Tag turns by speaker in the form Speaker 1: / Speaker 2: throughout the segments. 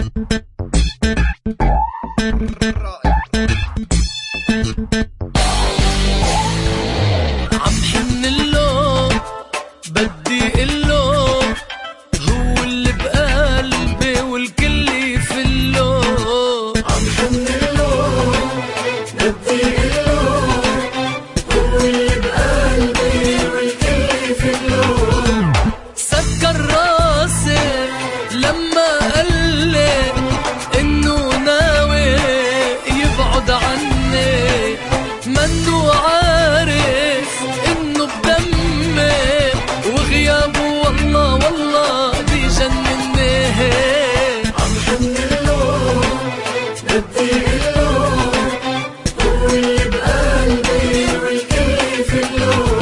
Speaker 1: عم حنله بدي قله هو اللي بقلبي والكل يفله.
Speaker 2: عم حنله بدي قله هو اللي بقلبي والكل يفله.
Speaker 1: سكر راسي لما قالي انه ناوي يبعد عني، منو عارف انه بدمي وغيابه والله والله بيجنني.
Speaker 2: عم حنله بدي قله هو اللي بقلبي والكل يفله.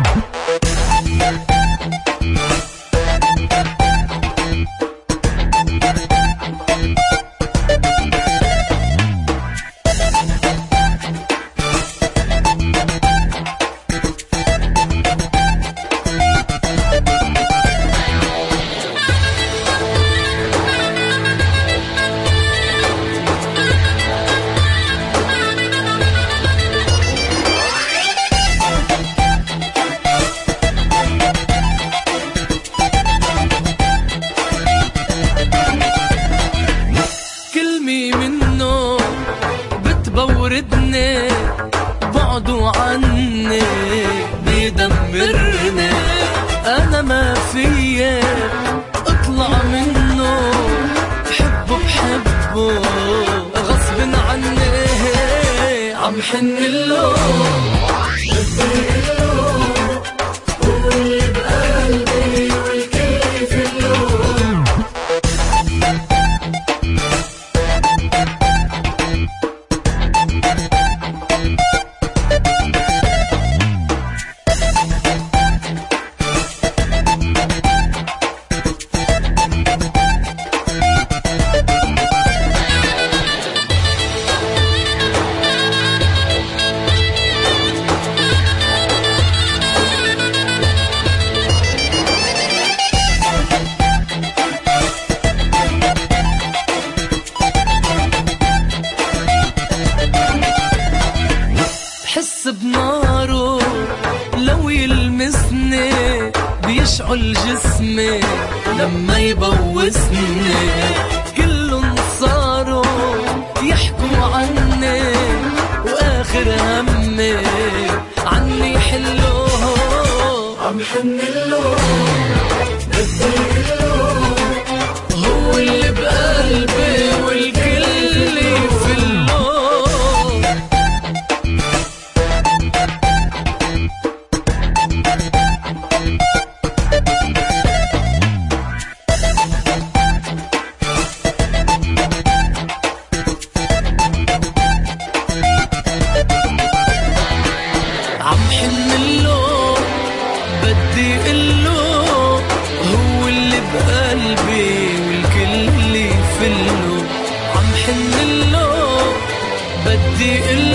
Speaker 1: كلمة منه بتبوردني، بعده عني بيدمرني. أنا ما فيي أطلع منه، بحبه غصب عني. عم حنله
Speaker 2: بدي قله هو اللي بقلبي والكل يفله.
Speaker 1: بحس بناره لو يلمسني، بيشعل جسمي لما يبوسني. كلهم صاروا يحكوا عني واخر همي عني حلو.
Speaker 2: عم حنله بدي قله
Speaker 1: هو اللي بقلبي والكل يفله. عم حنله بدي قله هو اللي بقلبي والكل يفله. عم حنله بدي قله